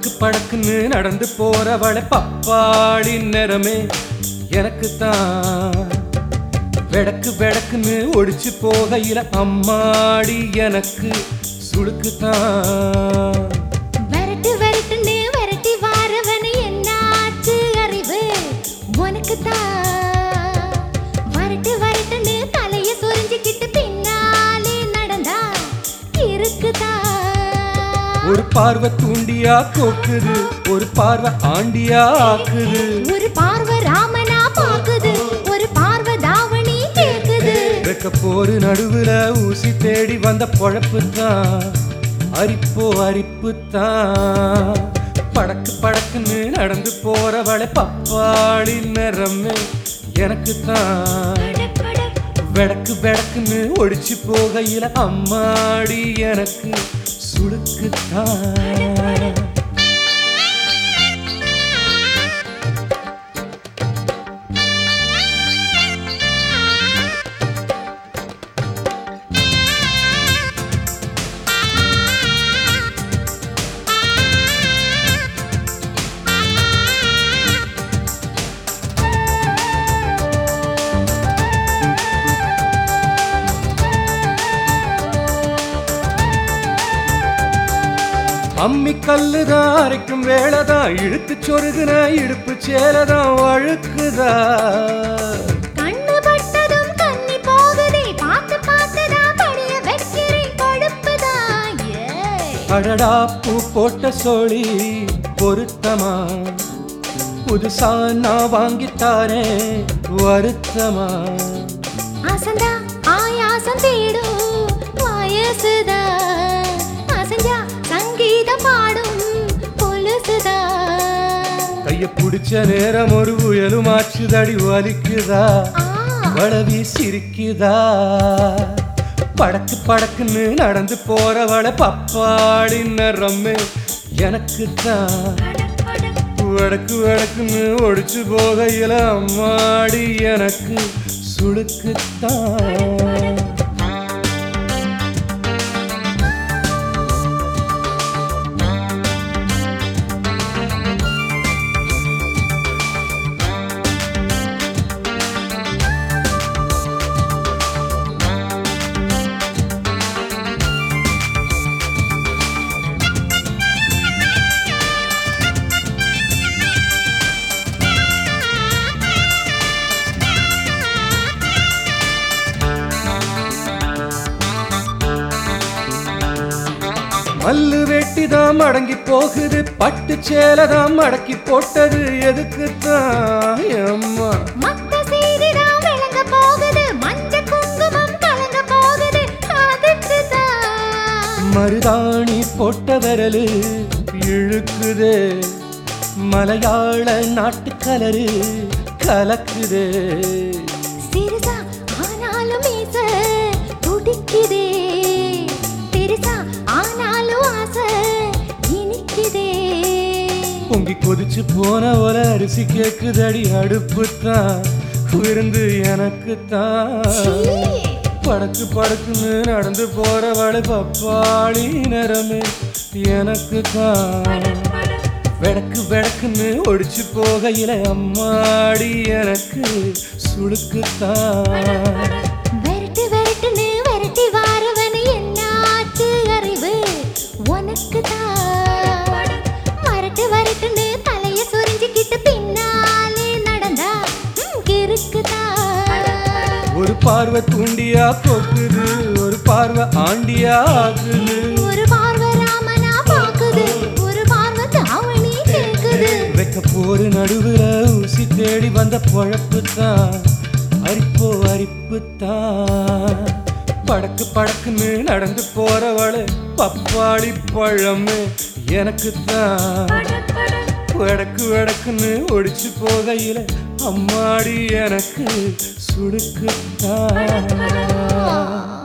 படக்கு படக்குன்னு நடந்து போறவளை பப்பாளி நிறமே எனக்கு தான். வெடக்கு வெடக்குன்னு ஒடிச்சு போகையில அம்மாடி எனக்கு சுளுக்கு தான். வரட்டு வரட்டுன்னு வரட்டி வாரவனு என்னாச்சு அறிவு உனக்கு தான். வரட்டு வரட்டுன்னு தலைய சொரிஞ்சுக்கிட்டு பின்னாலே நடந்தா இருக்குதான். ஒரு பார்வை தூண்டியா கோக்குது, ஒரு பார்வை ஆண்டியா ஆக்குது. ஒரு பார்வை ராமனா பாக்குது, ஒரு பார்வை தாவணி கேக்குது. வெக்க போரு நடுவுல ஊசி தேடி வந்த பொழப்பு தான், அரிப்போ அரிப்பு தான். படக்கு படக்குன்னு நடந்து போறவளை பப்பாளி நிறமே எனக்கு தான். வெடக்கு வெடக்குன்னு ஒடிச்சு போகையில அம்மாடி எனக்கு சுளுக்கு தான். அம்மி கல்லுதான் அரைக்கும் வேலைதான், இழுத்து சொருகுன இடுப்பு சேலதான் வழுக்குதா. கண்ணு பட்டதும் கண்ணி போகுதே, பார்த்து பார்த்துதான் படிய வைக்கிறேன் கொழுப்புதான். அடடா பூ போட்ட சோழி பொருத்தமா, புதுசா நான் வாங்கித்தாரேன் வருத்தமா. அசந்தா ஆயாசம் தேடும் வயசுதா, அசஞ்சா சங்கீதம் பாடும் பொலுசுதா. கைய புடிச்ச நேரம் ஒரு புயலும் ஆச்சுதடி வலிக்குதா, வளவி சிரிக்குதா. படக்கு படக்குன்னு நடந்து போறவளை பப்பாளி நிறமே எனக்கு தான். வடக்கு வடக்குன்னு ஒடிச்சு போகையில அம்மாடி எனக்கு சுளுக்குத்தான். மல்லு வெட்டிதான் மடங்கி போகுது, பட்டு சேலதான் மடக்கி போட்டது எதுக்குத்தான் அம்மா. மத்த சீரிதான் விளங்க போகுது, மஞ்ச குங்குமம் கலங்க போகுது அதுக்குதான். மருதாணி போட்ட விரலு இழுக்குது, மலையாள நாட்டு கலரு கலக்குது. சிறுசா ஆனாலும் மீச துடிக்குதே, பெருசா ஆனாலும் ஆசை இனிக்குதே. பொங்கி கொதிச்சு போன ஒரு அரிசி கேக்குதடி அடுப்புத்தான், விருந்து எனக்குத்தான். படக்கு படக்குன்னு நடந்து போறவளை பப்பாளி நிறமே எனக்குத்தான். வெடக்கு வெடக்குன்னு ஒடிச்சு போகையில அம்மாடி எனக்கு சுளுக்குத்தான். வரட்டு வரட்டுன்னு வரட்டி வாரவனு என்னாச்சு அறிவு உனக்கு தான். வரட்டு வரட்டுன்னு தலைய சொரிஞ்சுக்கிட்டு பின்னாலே நடந்தா இருக்குதான். ஒரு பார்வை தூண்டியா போக்குது, ஒரு பார்வை ஆண்டியா ஆகுது. ஒரு பார்வை ராமனா பாக்குது, ஒரு பார்வை தாவணி கேக்குது. வெக்க போரு நடுவுல ஊசி தேடி வந்த பொழப்பு தான், அரிப்போ அரிப்பு தான். படக்கு படக்குன்னு நடந்து போறவளை பப்பாளி பழமே எனக்கு தான். வடக்கு வடக்குன்னு ஒடிச்சு போகையில அம்மாடி எனக்கு சுடுக்குத்தான்.